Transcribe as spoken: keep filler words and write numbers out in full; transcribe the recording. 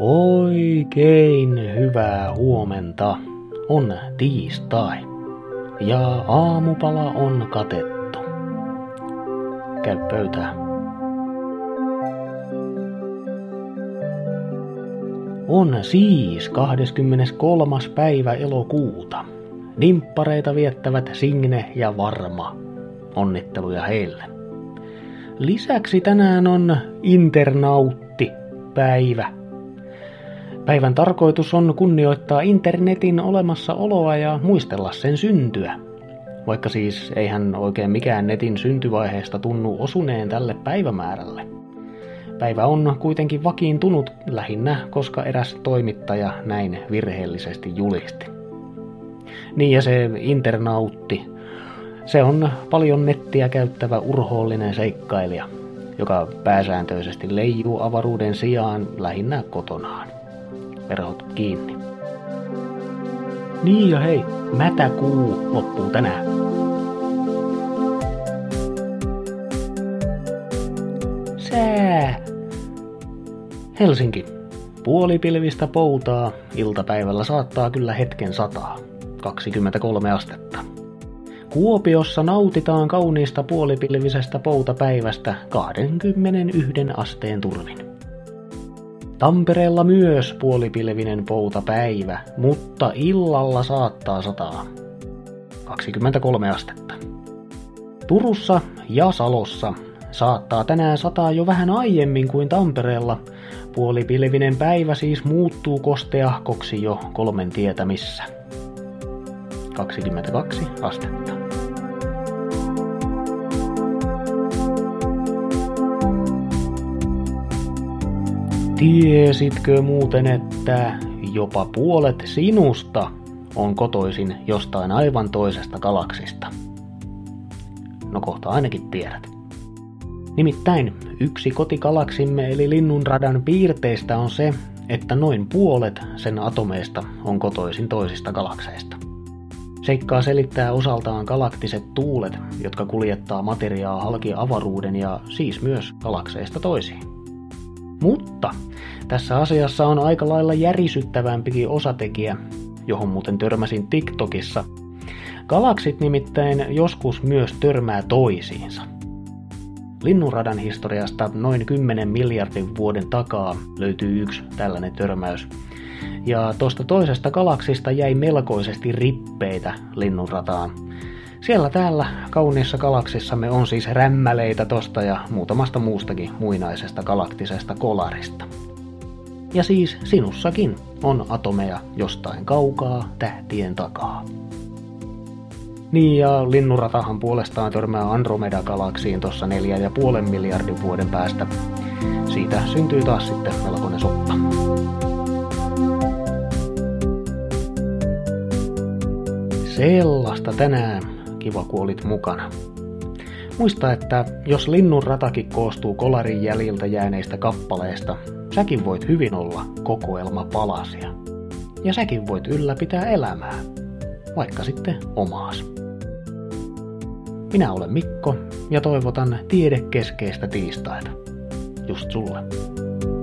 Oikein hyvää huomenta. On tiistai ja aamupala on katettu. Käy pöytään. On siis kahdeskymmeneskolmas päivä elokuuta. Nimppareita viettävät Signe ja Varma. Onnitteluja heille. Lisäksi tänään on internautti-päivä. Päivän tarkoitus on kunnioittaa internetin olemassaoloa ja muistella sen syntyä. Vaikka siis eihän oikein mikään netin syntyvaiheesta tunnu osuneen tälle päivämäärälle. Päivä on kuitenkin vakiintunut lähinnä, koska eräs toimittaja näin virheellisesti julisti. Niin ja se internautti, se on paljon nettiä käyttävä urhoollinen seikkailija, joka pääsääntöisesti leijuu avaruuden sijaan lähinnä kotonaan. Verhot kiinni. Niin ja hei, mätäkuu loppuu tänään. Sää. Helsinki. Puolipilvistä poutaa. Iltapäivällä saattaa kyllä hetken sataa. kaksikymmentäkolme astetta. Kuopiossa nautitaan kauniista puolipilvisestä poutapäivästä kaksikymmentäyksi asteen turvin. Tampereella myös puolipilvinen poutapäivä, mutta illalla saattaa sataa. kaksikymmentäkolme astetta. Turussa ja Salossa saattaa tänään sataa jo vähän aiemmin kuin Tampereella. Puolipilvinen päivä siis muuttuu kosteahkoksi jo kolmen tietämissä. kaksikymmentäkaksi astetta. Tiesitkö muuten, että jopa puolet sinusta on kotoisin jostain aivan toisesta galaksista? No kohta ainakin tiedät. Nimittäin yksi kotigalaksimme eli Linnunradan piirteistä on se, että noin puolet sen atomeista on kotoisin toisista galakseista. Seikkaa selittää osaltaan galaktiset tuulet, jotka kuljettaa materiaa halki avaruuden ja siis myös galakseista toisiin. Mutta tässä asiassa on aika lailla järisyttävämpikin osatekijä, johon muuten törmäsin TikTokissa. Galaksit nimittäin joskus myös törmää toisiinsa. Linnunradan historiasta noin kymmenen miljardin vuoden takaa löytyy yksi tällainen törmäys. Ja tuosta toisesta galaksista jäi melkoisesti rippeitä Linnunrataan. Siellä täällä kauniissa galaksissamme on siis rämmäleitä tosta ja muutamasta muustakin muinaisesta galaktisesta kolarista. Ja siis sinussakin on atomeja jostain kaukaa tähtien takaa. Niin ja Linnunratahan puolestaan törmää Andromeda-galaksiin tossa neljä ja puolen miljardin vuoden päästä. Siitä syntyy taas sitten melkoinen soppa. Sellaista tänään. Kiva kun olit mukana. Muista, että jos Linnunratakin koostuu kolarin jäljiltä jääneistä kappaleista, säkin voit hyvin olla kokoelma palasia. Ja säkin voit ylläpitää elämää, vaikka sitten omaas. Minä olen Mikko ja toivotan tiedekeskeistä tiistaita. Just sulle.